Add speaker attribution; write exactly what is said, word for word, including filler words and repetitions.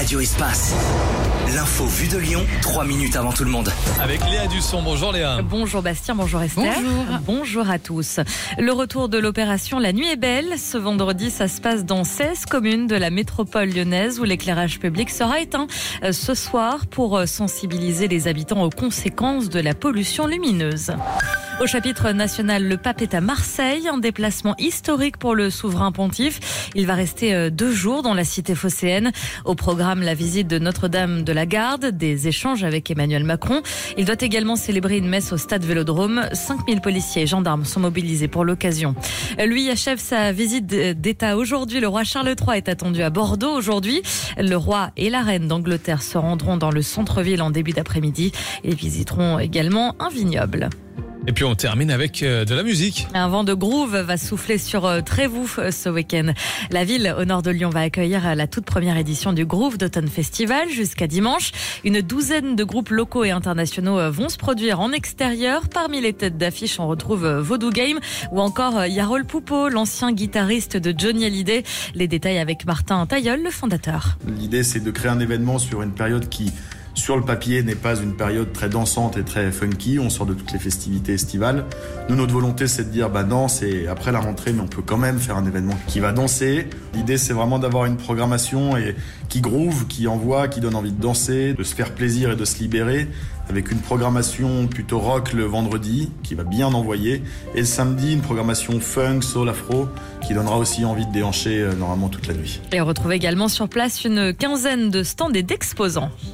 Speaker 1: Radio Espace. L'info vue de Lyon, trois minutes avant tout le monde.
Speaker 2: Avec Léa Dusson. Bonjour Léa.
Speaker 3: Bonjour Bastien, bonjour Esther.
Speaker 4: Bonjour.
Speaker 3: Bonjour à tous. Le retour de l'opération La Nuit est belle. Ce vendredi, ça se passe dans seize communes de la métropole lyonnaise où l'éclairage public sera éteint ce soir pour sensibiliser les habitants aux conséquences de la pollution lumineuse. Au chapitre national, le pape est à Marseille, un déplacement historique pour le souverain pontife. Il va rester deux jours dans la cité phocéenne. Au programme, la visite de Notre-Dame de la Garde, des échanges avec Emmanuel Macron. Il doit également célébrer une messe au stade Vélodrome. cinq mille policiers et gendarmes sont mobilisés pour l'occasion. Lui achève sa visite d'État aujourd'hui. Le roi Charles trois est attendu à Bordeaux aujourd'hui. Le roi et la reine d'Angleterre se rendront dans le centre-ville en début d'après-midi et visiteront également un vignoble.
Speaker 2: Et puis on termine avec de la musique.
Speaker 3: Un vent de groove va souffler sur Trévoux ce week-end. La ville au nord de Lyon va accueillir la toute première édition du Groove d'Automne Festival jusqu'à dimanche. Une douzaine de groupes locaux et internationaux vont se produire en extérieur. Parmi les têtes d'affiche, on retrouve Vodou Game ou encore Yarol Poupeau, l'ancien guitariste de Johnny Hallyday. Les détails avec Martin Tailleul, le fondateur.
Speaker 5: L'idée, c'est de créer un événement sur une période qui, sur le papier, n'est pas une période très dansante et très funky. On sort de toutes les festivités estivales. Nous, notre volonté, c'est de dire, bah non, c'est après la rentrée, mais on peut quand même faire un événement qui va danser. L'idée, c'est vraiment d'avoir une programmation et qui groove, qui envoie, qui donne envie de danser, de se faire plaisir et de se libérer, avec une programmation plutôt rock le vendredi, qui va bien envoyer, et le samedi, une programmation funk, soul, afro, qui donnera aussi envie de déhancher normalement toute la nuit.
Speaker 3: Et on retrouve également sur place une quinzaine de stands et d'exposants.